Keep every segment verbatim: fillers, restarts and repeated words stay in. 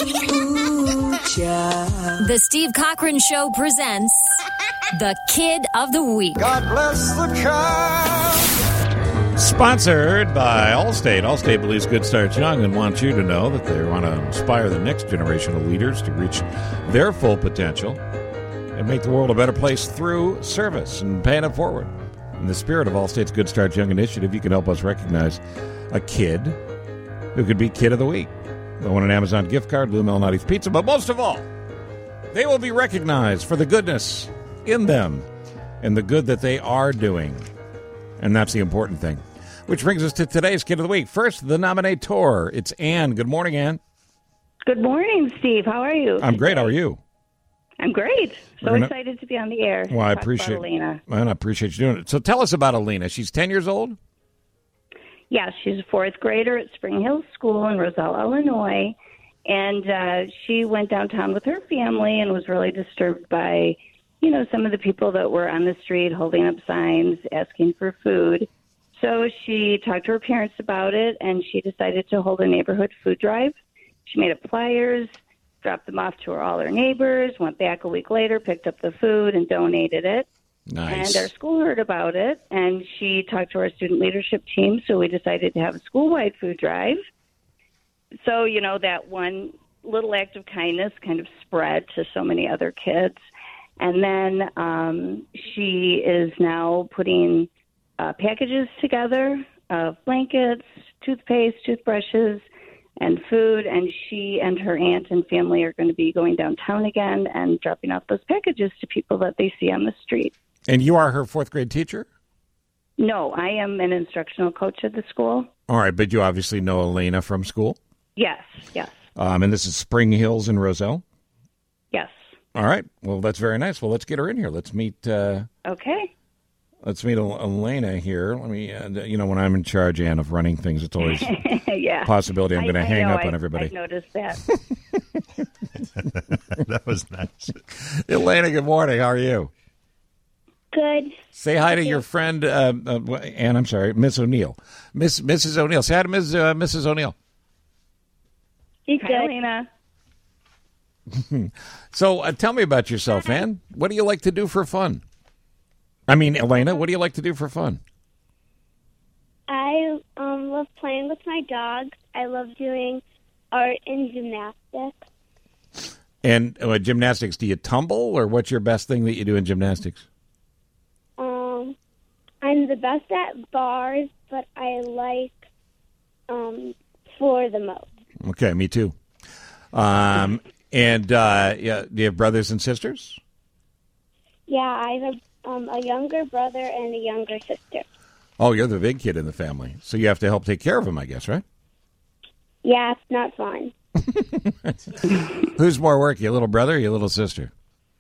Ooh, child. The Steve Cochran Show presents the Kid of the Week. God bless the child. Sponsored by Allstate. Allstate believes good starts young and wants you to know that they want to inspire the next generation of leaders to reach their full potential and make the world a better place through service and paying it forward. In the spirit of Allstate's Good Starts Young initiative, you can help us recognize a kid who could be Kid of the Week. They'll win an Amazon gift card, Lou Malnati's Pizza, but most of all, they will be recognized for the goodness in them and the good that they are doing. And that's the important thing. Which brings us to today's Kid of the Week. First, the nominator. It's Ann. Good morning, Ann. Good morning, Steve. How are you? I'm great. How are you? I'm great. So gonna... excited to be on the air. Well, I Talk appreciate about Alina. Man, I appreciate you doing it. So tell us about Alina. She's ten years old? Yeah, she's a fourth grader at Spring Hill School in Roselle, Illinois. And uh, she went downtown with her family and was really disturbed by, you know, some of the people that were on the street holding up signs, asking for food. So she talked to her parents about it, and she decided to hold a neighborhood food drive. She made up flyers, dropped them off to her, all her neighbors, went back a week later, picked up the food, and donated it. Nice. And our school heard about it, and she talked to our student leadership team, so we decided to have a school-wide food drive. So, you know, that one little act of kindness kind of spread to so many other kids. And then um, she is now putting uh, packages together of blankets, toothpaste, toothbrushes, and food. And she and her aunt and family are going to be going downtown again and dropping off those packages to people that they see on the street. And you are her fourth grade teacher? No, I am an instructional coach at the school. All right, but you obviously know Alina from school? Yes, yes. Um, and this is Spring Hills in Roselle? Yes. All right. Well, that's very nice. Well, let's get her in here. Let's meet. Uh, okay. Let's meet Elena here. Let me. Uh, you know, when I'm in charge, Ann, of running things, it's always yeah. a possibility I'm going to hang know, up I, on everybody. I noticed that. That was nice. Elena, good morning. How are you? Good. Say hi to your friend, uh, uh, Ann. I'm sorry, Miss O'Neill, Miss Missus O'Neill. Say hi to Miss Uh, Missus O'Neill. She's Hi, good. Elena. So, uh, tell me about yourself, Ann. What do you like to do for fun? I mean, Elena, what do you like to do for fun? I um, love playing with my dogs. I love doing art and gymnastics. And uh, gymnastics, do you tumble, or what's your best thing that you do in gymnastics? Um, I'm the best at bars, but I like um, floor the most. Okay, me too. Um, and uh, yeah, do you have brothers and sisters? Yeah, I have a, um, a younger brother and a younger sister. Oh, you're the big kid in the family, so you have to help take care of them, I guess, right? Yeah, it's not fun. Who's more work, your little brother or your little sister?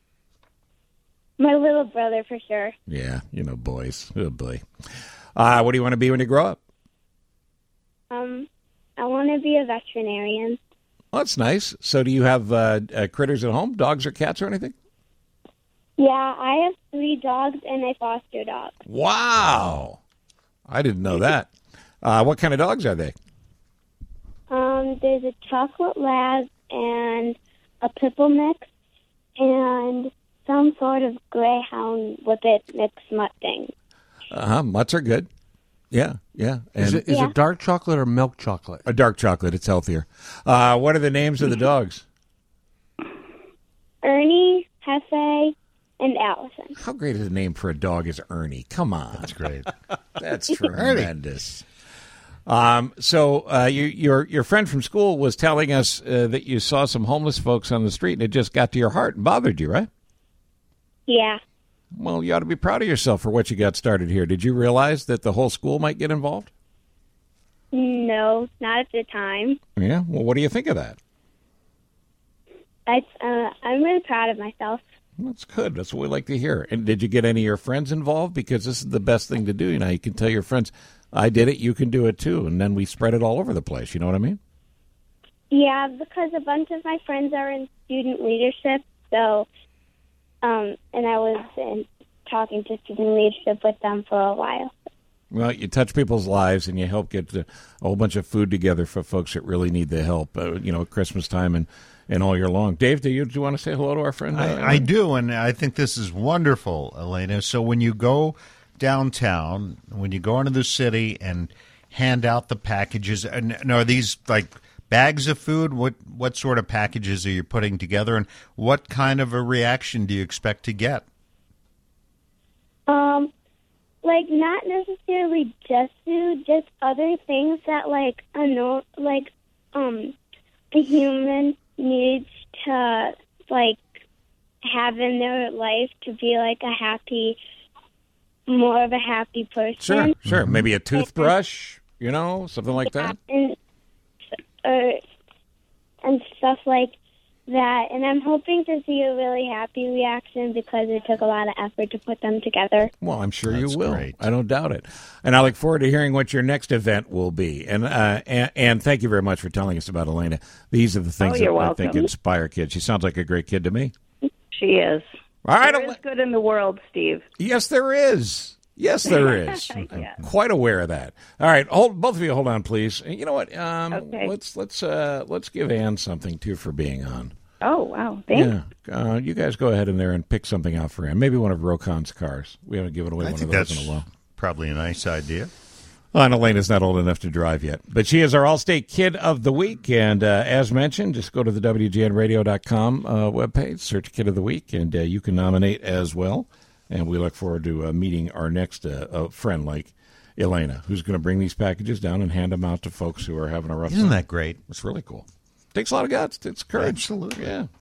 My little brother, for sure. Yeah, you know, boys. Oh, boy. Uh, what do you want to be when you grow up? Um, I want to be a veterinarian. Oh, that's nice. So do you have uh, uh, critters at home, dogs or cats or anything? Yeah, I have three dogs and a foster dog. Wow. I didn't know that. Uh, what kind of dogs are they? Um, there's a chocolate lab and a pipple mix and some sort of greyhound with it mixed mutt thing. Uh-huh. Mutts are good. Yeah, yeah. And Is it is Yeah. it dark chocolate or milk chocolate? a dark chocolate. It's healthier. Uh, what are the names of the dogs? Ernie, Hefe, and Allison. How great is a name for a dog is Ernie? Come on. That's great. That's tremendous. Um, so uh, you, your your friend from school was telling us uh, that you saw some homeless folks on the street, and it just got to your heart and bothered you, right? Yeah. Well, you ought to be proud of yourself for what you got started here. Did you realize that the whole school might get involved? No, not at the time. Yeah. Well, what do you think of that? I, uh, I'm really proud of myself. That's good. That's what we like to hear. And did you get any of your friends involved? Because this is the best thing to do. You know, you can tell your friends, I did it, you can do it too. And then we spread it all over the place. You know what I mean? Yeah, because a bunch of my friends are in student leadership, so, um, and I was in, talking to student leadership with them for a while. Well, you touch people's lives and you help get a whole bunch of food together for folks that really need the help, uh, you know, at Christmas time and, and all year long. Dave, do you, do you want to say hello to our friend? I, I do, and I think this is wonderful, Elena. So when you go downtown, when you go into the city and hand out the packages, and, and are these like bags of food? What what sort of packages are you putting together, and what kind of a reaction do you expect to get? Um, like not necessarily just food, just other things that like a no, like um, a human needs to like have in their life to be like a happy, more of a happy person. Sure, sure. Maybe a toothbrush, you know, something like that. And uh, and stuff like that. And I'm hoping to see a really happy reaction because it took a lot of effort to put them together. Well, I'm sure That's you will. great. I don't doubt it. And I look forward to hearing what your next event will be. And uh, and, and thank you very much for telling us about Elena. These are the things Oh, that you're I think welcome. inspire kids. She sounds like a great kid to me. She is. All right. There is good in the world, Steve. Yes, there is. Yes, there is. I'm Yeah. quite aware of that. All right, hold, both of you, hold on, please. You know what? Um, Okay. Let's let's uh, let's give Ann something too for being on. Oh, wow. Thanks. Yeah, uh, you guys go ahead in there and pick something out for Ann. Maybe one of Rocon's cars. We haven't given away I one think of those that's in a while. probably a nice idea. Well, and Elena's not old enough to drive yet. But she is our All-State Kid of the Week. And uh, as mentioned, just go to the W G N radio dot com uh, webpage, search Kid of the Week, and uh, you can nominate as well. And we look forward to uh, meeting our next uh, uh, friend like Elena, who's going to bring these packages down and hand them out to folks who are having a rough Isn't time. that great? It's really cool. Takes a lot of guts. It's courage. Absolutely. Yeah.